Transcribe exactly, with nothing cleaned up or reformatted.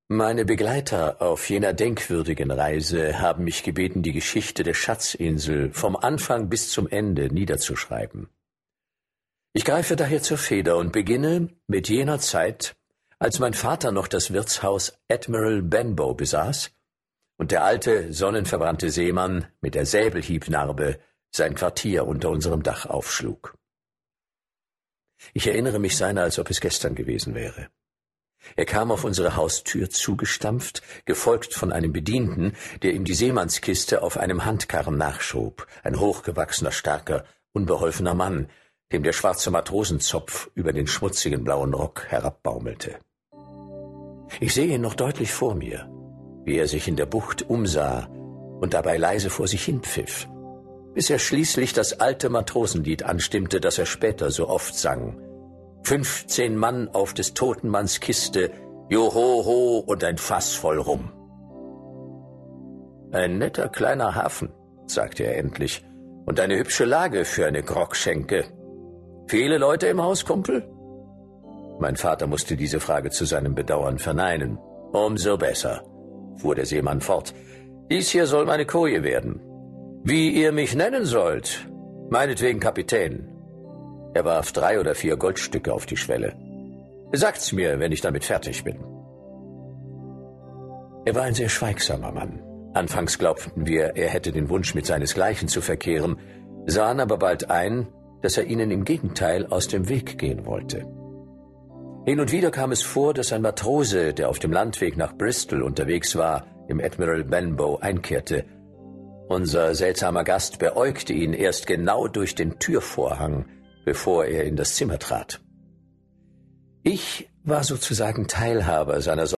Meine Begleiter auf jener denkwürdigen Reise haben mich gebeten, die Geschichte der Schatzinsel vom Anfang bis zum Ende niederzuschreiben. Ich greife daher zur Feder und beginne mit jener Zeit, als mein Vater noch das Wirtshaus Admiral Benbow besaß und der alte, sonnenverbrannte Seemann mit der Säbelhiebnarbe sein Quartier unter unserem Dach aufschlug. Ich erinnere mich seiner, als ob es gestern gewesen wäre. Er kam auf unsere Haustür zugestampft, gefolgt von einem Bedienten, der ihm die Seemannskiste auf einem Handkarren nachschob, ein hochgewachsener, starker, unbeholfener Mann, dem der schwarze Matrosenzopf über den schmutzigen blauen Rock herabbaumelte. Ich sehe ihn noch deutlich vor mir, wie er sich in der Bucht umsah und dabei leise vor sich hinpfiff, bis er schließlich das alte Matrosenlied anstimmte, das er später so oft sang. Fünfzehn Mann auf des toten Manns Kiste, Johoho und ein Fass voll Rum. Ein netter kleiner Hafen, sagte er endlich, und eine hübsche Lage für eine Grogschenke. Viele Leute im Haus, Kumpel? Mein Vater musste diese Frage zu seinem Bedauern verneinen. Umso besser, fuhr der Seemann fort. Dies hier soll meine Koje werden. Wie ihr mich nennen sollt, meinetwegen Kapitän. Er warf drei oder vier Goldstücke auf die Schwelle. Sagt's mir, wenn ich damit fertig bin. Er war ein sehr schweigsamer Mann. Anfangs glaubten wir, er hätte den Wunsch, mit seinesgleichen zu verkehren, sahen aber bald ein, dass er ihnen im Gegenteil aus dem Weg gehen wollte. Hin und wieder kam es vor, dass ein Matrose, der auf dem Landweg nach Bristol unterwegs war, im Admiral Benbow einkehrte. Unser seltsamer Gast beäugte ihn erst genau durch den Türvorhang, bevor er in das Zimmer trat. Ich war sozusagen Teilhaber seiner